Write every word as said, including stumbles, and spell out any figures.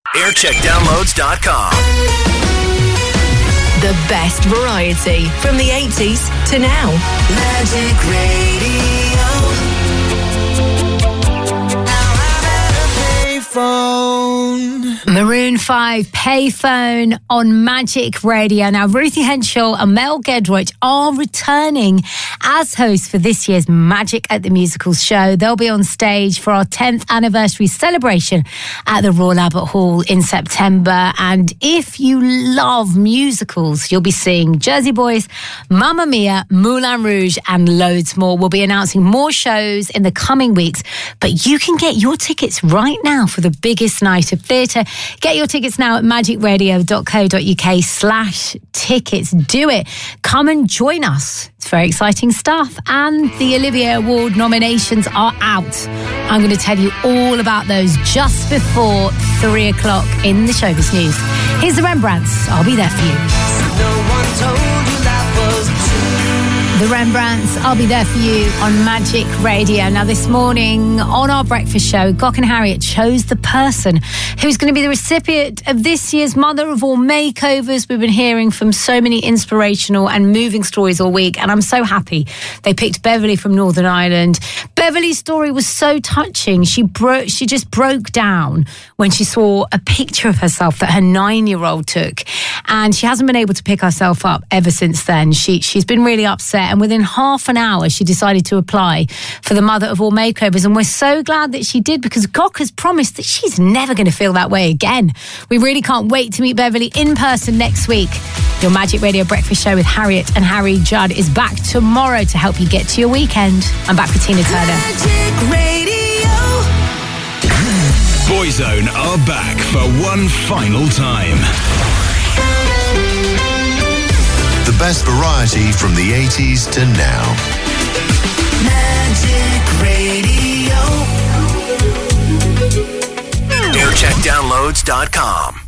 aircheck downloads dot com. The best variety from the eighties to now. Magic Radio. Now I'm at a payphone. Maroon five, Payphone on Magic Radio. Now, Ruthie Henshaw and Mel Gedroych are returning as hosts for this year's Magic at the Musicals show. They'll be on stage for our tenth anniversary celebration at the Royal Albert Hall in September. And if you love musicals, you'll be seeing Jersey Boys, Mamma Mia, Moulin Rouge, and loads more. We'll be announcing more shows in the coming weeks, but you can get your tickets right now for the biggest night of theatre. Get your tickets now at magicradio.co.uk slash tickets. Do it. Come and join us. It's very exciting stuff. And the Olivier Award nominations are out. I'm going to tell you all about those just before three o'clock in the Showbiz News. Here's the Rembrandts. I'll be there for you. No one told you that was true. The Rembrandts, I'll be there for you on Magic Radio. Now, this morning on our breakfast show, Gok and Harriet chose the person who's going to be the recipient of this year's Mother of All Makeovers. We've been hearing from so many inspirational and moving stories all week, and I'm so happy they picked Beverly from Northern Ireland. Beverly's story was so touching. She broke, she just broke down when she saw a picture of herself that her nine-year-old took, and she hasn't been able to pick herself up ever since then. She, she's been really upset. And within half an hour, she decided to apply for the Mother of All Makeovers. And we're so glad that she did, because Gok has promised that she's never going to feel that way again. We really can't wait to meet Beverly in person next week. Your Magic Radio Breakfast Show with Harriet and Harry Judd is back tomorrow to help you get to your weekend. I'm back with Tina Turner. Magic Radio. Boyzone are back for one final time. The best variety from the eighties to now. Magic Radio. aircheck downloads dot com.